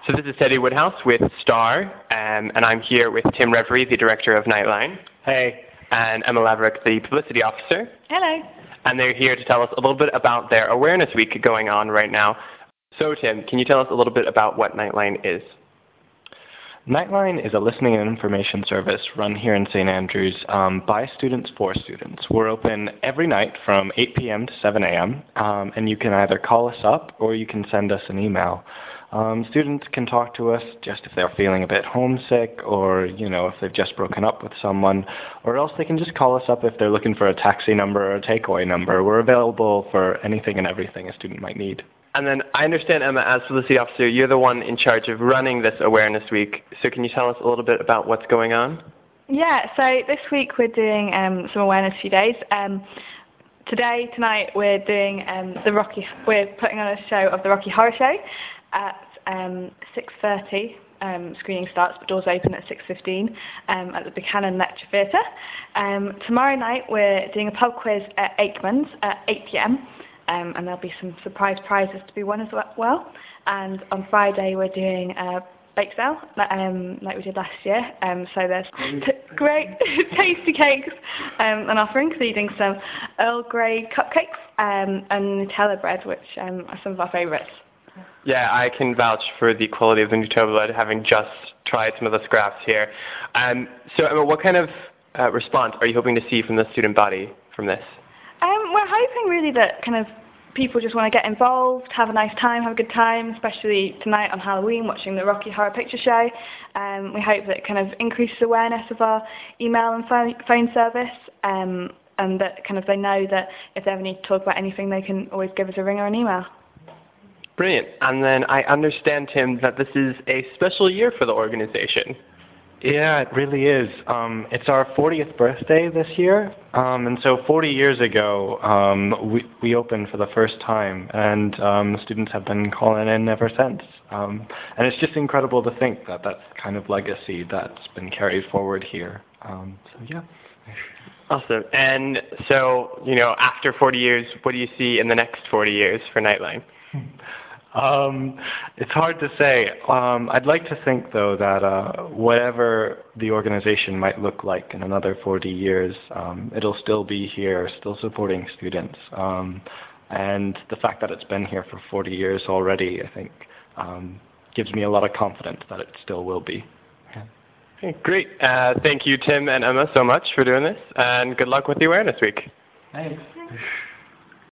So this is Teddy Woodhouse with STAR, and I'm here with Tim Reverie, the director of Nightline. Hey. And Emma Laverick, the publicity officer. Hello. And they're here to tell us a little bit about their Awareness Week going on right now. So Tim, can you tell us a little bit about what Nightline is? Nightline is a listening and information service run here in St. Andrews by students for students. We're open every night from 8 p.m. to 7 a.m. And you can either call us up or you can send us an email. Students can talk to us just if they're feeling a bit homesick or, if they've just broken up with someone, or else they can just call us up if they're looking for a taxi number or a takeaway number. We're available for anything and everything a student might need. And then I understand, Emma, as publicity officer, you're the one in charge of running this Awareness Week. So can you tell us a little bit about what's going on? Yeah, so this week we're doing some awareness few days. Tonight we're doing we're putting on a show of the Rocky Horror Show at 6:30. Screening starts, but doors open at 6:15 at the Buchanan Lecture Theatre. Tomorrow night we're doing a pub quiz at Aikman's at 8 p.m. And there'll be some surprise prizes to be won as well. And on Friday we're doing a bake sale like we did last year. So there's great tasty cakes on offer, including some Earl Grey cupcakes and Nutella bread, which are some of our favourites. Yeah, I can vouch for the quality of the Nutella bread, having just tried some of the scraps here. So Emma, what kind of response are you hoping to see from the student body from this? We're hoping really that kind of people just want to get involved, have a nice time, have a good time, especially tonight on Halloween watching the Rocky Horror Picture Show. We hope that it kind of increases awareness of our email and phone service, and that kind of they know that if they ever need to talk about anything, they can always give us a ring or an email. Brilliant. And then I understand, Tim, that this is a special year for the organization. Yeah, it really is. It's our 40th birthday this year, and so 40 years ago we opened for the first time, and the students have been calling in ever since. And it's just incredible to think that that's the kind of legacy that's been carried forward here. So yeah. Awesome. And so, after 40 years, what do you see in the next 40 years for Nightline? It's hard to say. I'd like to think, though, that whatever the organization might look like in another 40 years, it'll still be here, still supporting students. And the fact that it's been here for 40 years already, I think, gives me a lot of confidence that it still will be. Yeah. Okay, great. Thank you, Tim and Emma, so much for doing this, and good luck with the Awareness Week. Thanks.